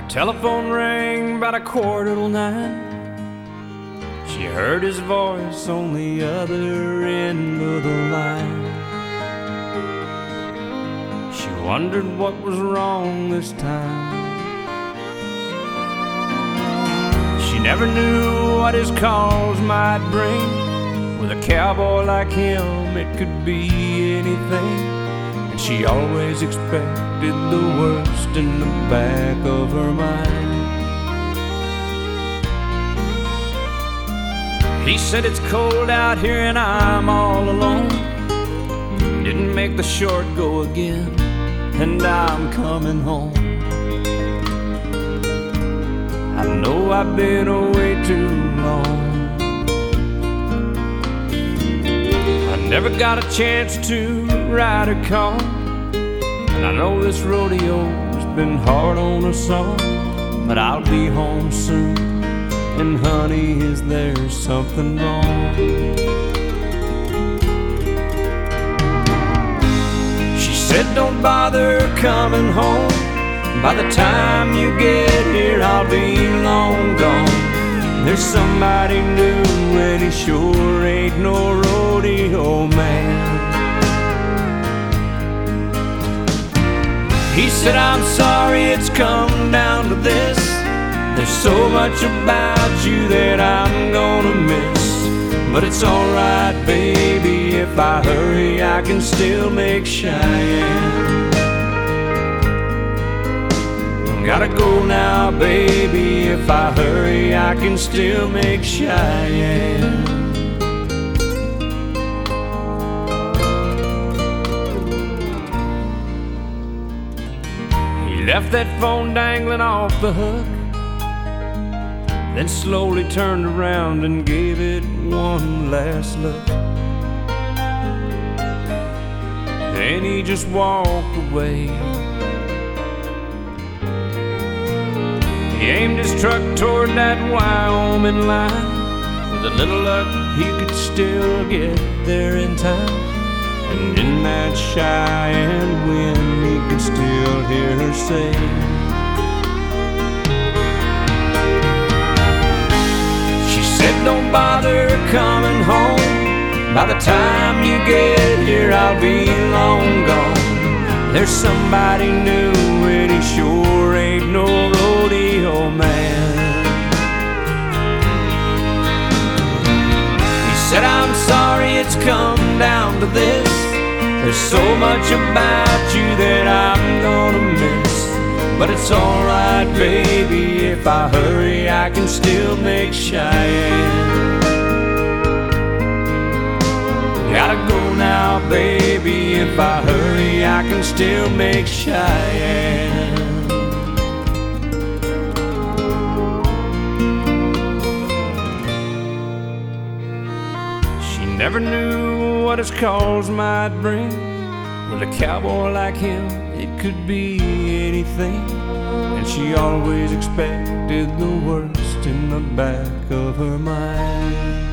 telephone rang about 9:15. She heard his voice on the other end of the line. She wondered what was wrong this time. She never knew what his calls might bring. With a cowboy like him, it could be anything. And she always expected the worst in the back of her mind. He said it's cold out here and I'm all alone. Didn't make the short go again, and I'm coming home. I know I've been away too long. I never got a chance to ride a car, and I know this rodeo's been hard on us all. But I'll be home soon, and honey, is there something wrong? She said don't bother coming home. By the time you get here, I'll be long gone. There's somebody new, and he sure ain't no rodeo man. He said, I'm sorry it's come down to this. There's so much about you that I'm gonna miss. But it's alright, baby, if I hurry, I can still make Cheyenne. Gotta go now, baby, if I hurry, I can still make Cheyenne. He left that phone dangling off the hook, then slowly turned around and gave it one last look. Then he just walked away. He aimed his truck toward that Wyoming line. With a little luck, he could still get there in time. And in that Cheyenne wind, he could still hear her say, she said, don't bother coming home. By the time you get here, I'll be long gone. There's somebody new, and he sure ain't no rodeo man. He said, I'm sorry it's come down to this. There's so much about you that I'm gonna miss. But it's alright, baby, if I hurry, I can still make Cheyenne. Gotta go now, baby, if I hurry, I can still make Cheyenne. She never knew what his calls might bring. With a cowboy like him, it could be anything. And she always expected the worst in the back of her mind.